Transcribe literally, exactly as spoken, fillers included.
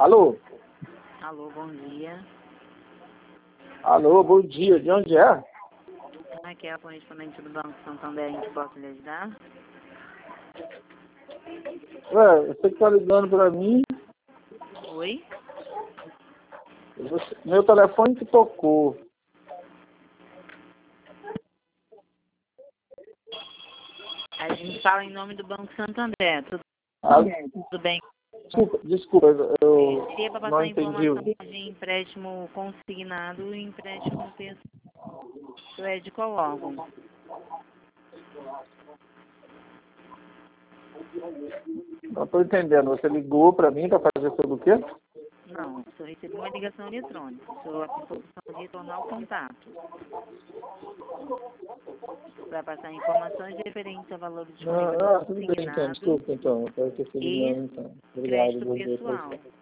Alô? Alô, bom dia. Alô, bom dia. De onde é? Aqui é a correspondente do Banco Santander, a gente pode lhe ajudar? Ué, você que tá ligando pra mim, Oi? você- meu telefone que tocou. A gente fala em nome do Banco Santander, tudo, Ah, tudo bem? desculpa, desculpa, eu Seria para não passar entendi. informação de empréstimo consignado e empréstimo pessoal. Isso é de qual órgão? Não tô entendendo. Você ligou pra mim pra fazer sobre o quê? Não, eu recebi uma ligação eletrônica. Sou a opção de retornar o contato. Para passar informações referentes a valores de Ah, ah, tudo bem então, consignado desculpa então. Eu quero que você e ligando então. Obrigado, crédito bom dia. pessoal.